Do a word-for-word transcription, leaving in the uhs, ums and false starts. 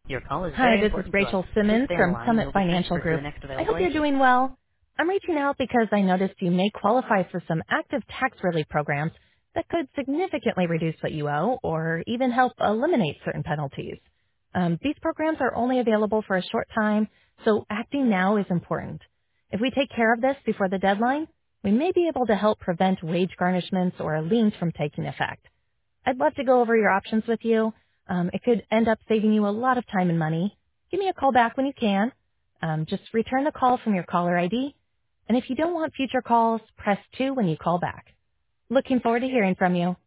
Your call is Hi, very this is important to us. Rachel Please Simmons stay on the from line and Summit you'll be Financial transferred to the Group. next I hope available you're agent. doing well. I'm reaching out because I noticed you may qualify for some active tax relief programs that could significantly reduce what you owe or even help eliminate certain penalties. Um, these programs are only available for a short time, so acting now is important. If we take care of this before the deadline, we may be able to help prevent wage garnishments or liens from taking effect. I'd love to go over your options with you. Um, it could end up saving you a lot of time and money. Give me a call back when you can. Um, just return the call from your caller I D. And if you don't want future calls, press two when you call back. Looking forward to hearing from you.